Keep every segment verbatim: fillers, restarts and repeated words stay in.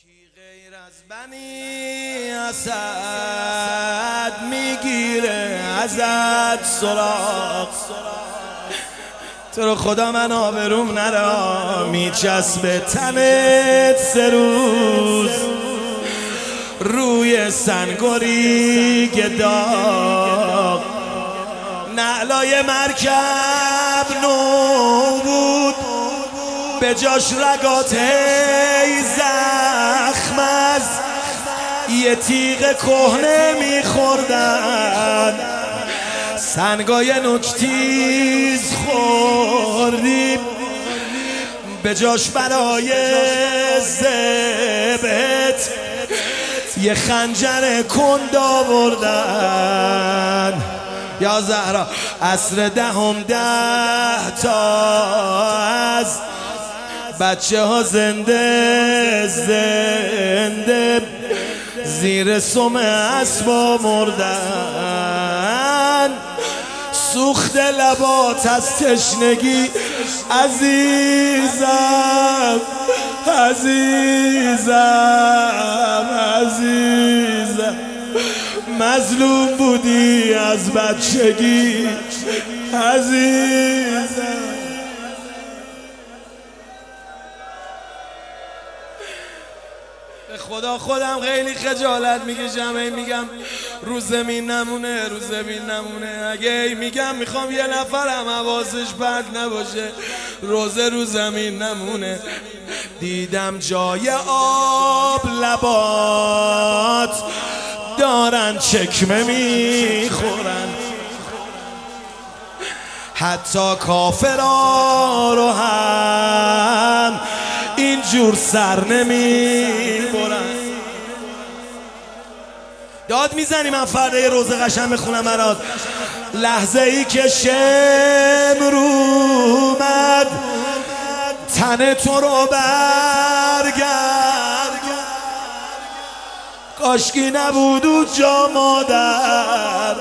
کی غیر از بنی اسد میگیره ازت سراغ؟ تو رو خدا من آبروم نره، میچسبه تنت سه روز روی سنگریگ داغ. نعلای مرکب نو بود، به جاش رگات زخم از یه تیغ کهنه میخوردن. سنگای نکتیز خوردیم، به جاش برای زبت یه خنجر کند آوردن. یا زهرا عصر دهم ده تا از بچه ها زنده زنده زیر سم اسبا مردن. سوخت لبات از تشنگی عزیزم عزیزم عزیزم، مظلوم بودی از بچگی عزیزم. به خدا خودم خیلی خجالت میکشم، ای میگم رو زمین نمونه رو زمین نمونه. اگه ای میگم میخوام یه نفرم حواسش پرت نباشه روزه رو زمین نمونه. دیدم جای آب لبات دارن چکمه میخورن، حتی کافرها رو هم اینجور سر نمیبرن. داد میزنی من فردا یه روزه قشنگ بخونم برات. لحظه ای که شمر اومد تن تو رو برگرد، کاشکی نبود او جا مادر.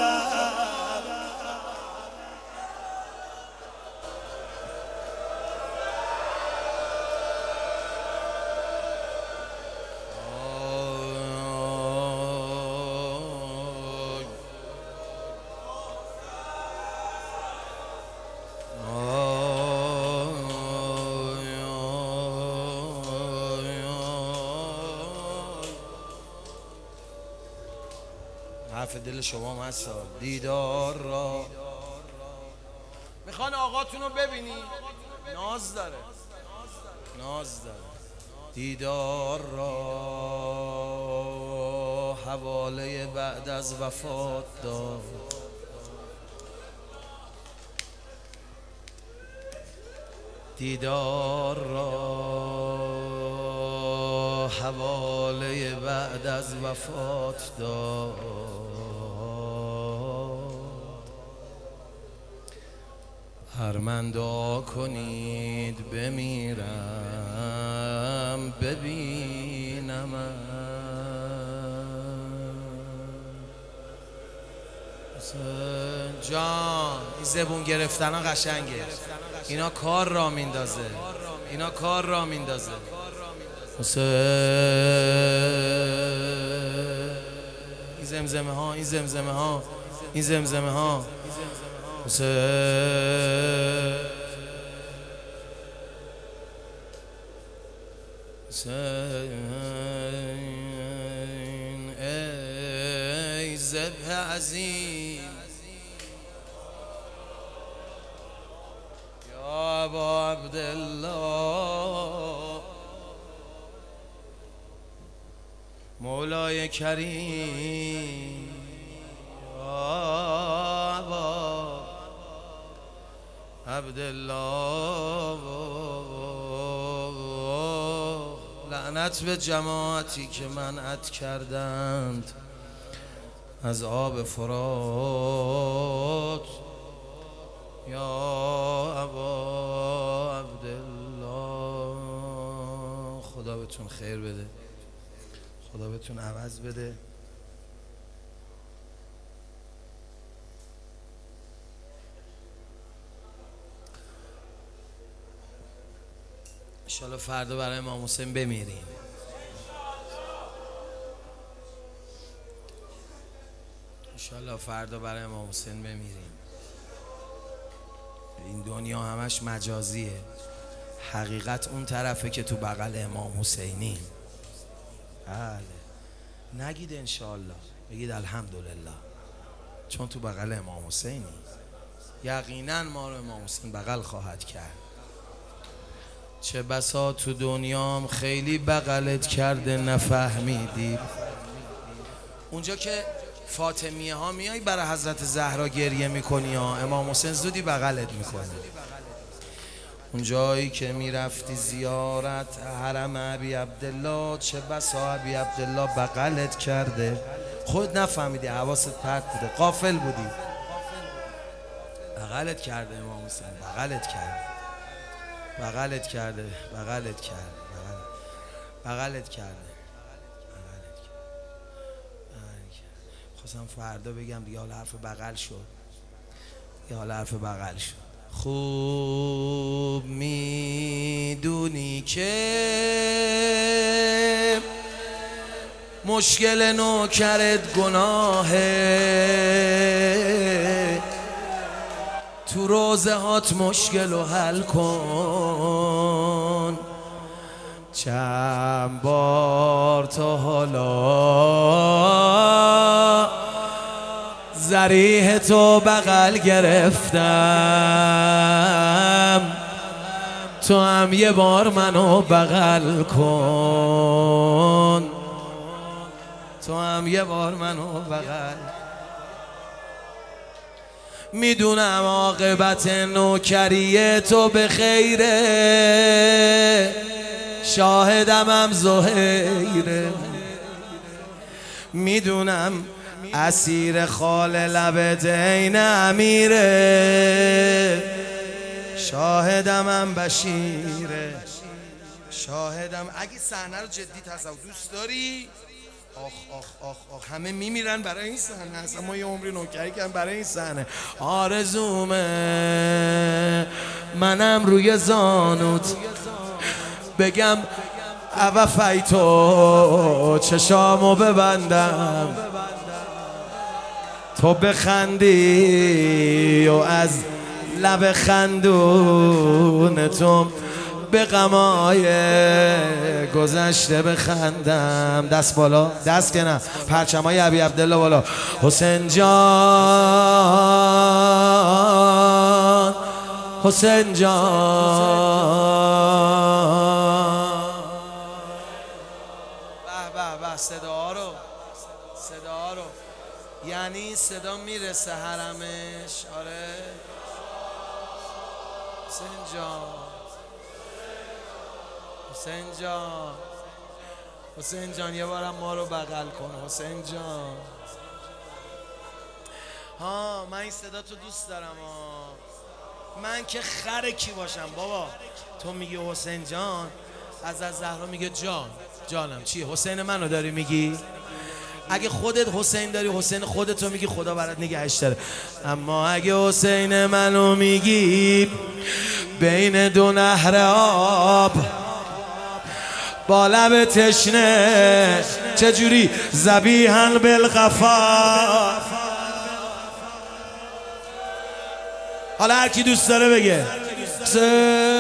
حرف دل شما هم هست. دیدار را میخوان آقاتون رو ببینی، ناز داره ناز داره. دیدار را حواله بعد از وفات داد، دیدار را حواله بعد از وفات داد. هرمن دعا کنید بمیرم ببینم. جان این زبون گرفتن ها قشنگه، اینا کار را میندازه، اینا کار را میندازه. حسین این زمزمه ها این زمزمه ها این زمزمه ها حسین حسین ای ذبح عظیم یا ابا عبدالله مولای کریم یا ابا عبدالله. لعنت به جماعتی که منعت کردند از آب فرات یا ابا عبدالله. خدا بهتون خیر بده، خدا بهتون عوض بده. انشالله فردا برای امام حسین بمیریم. انشالله فردا برای امام حسین بمیریم. این دنیا همش مجازیه، حقیقت اون طرفه که تو بغل امام حسینی. بله، نگید انشالله، بگید الحمدلله، چون تو بغل امام حسینی. یقینا ما رو امام حسین بغل خواهد کرد. چه بسا تو دنیام خیلی بغلت کرده نفهمیدی. اونجا که فاطمیه ها میای برای حضرت زهرا گریه میکنی ها، امام حسین زودی بغلت میکنی. اون جایی که میرفتی زیارت حرم ابی عبدالله، چه بسا ابی عبدالله بغلت کرده، خود نفهمیدی، حواست پرت بوده، غافل بودی. بغلت کرده امام حسین، بغلت کرده، بغلت کرده، بغلت کرده، بغلت کرده. خواستم فردا بگم دیگه حالا حرف بغل شد، دیگه حالا حرف بغل شد. خوب میدونی که مشکل نوکرت گناهه، تو روزه هات مشکل رو حل کن. چند بار تا حالا ذریح تو بغل گرفتم، تو هم یه بار منو بغل کن، تو هم یه بار منو بغل. میدونم عاقبت نوکری تو به خیره، شاهدم هم زهیره. میدونم اسیر خال لبت عین امیره، شاهدم هم بشیره، شاهدم. اگه صحنه رو جدی تصور دوست داری، آخ آخ آخ آخ همه میمیرن برای این صحنه، اصلا ما یه عمری نوکری کردیم برای این صحنه. آرزومه منم روی زانوت بگم اوفی تو، چشامو ببندم تو بخندی و از لب خندون تو به غمای گذشته بخندم. دست بالا، دست که نه، پرچمای ابی عبدالله بالا. حسین جان، حسین جان. به به به، صدا رو، صدا رو، یعنی صدا میرسه حرمش. آره حسین جان، حسین جان، حسین جان یه بارم ما رو بغل کن حسین جان. ها من این صدا تو دوست دارم ها. من که خر کی باشم بابا، تو میگی حسین جان، از از زهرا میگه جان. جانم چیه؟ حسین منو داری میگی؟ اگه خودت حسین داری، حسین خودتو میگی، خدا برات نگهش داره. اما اگه حسین منو میگی، بین دو نهر آب با لب تشنه چجوری ذبیحاً بالغفا. حالا هر کی دوست داره بگه.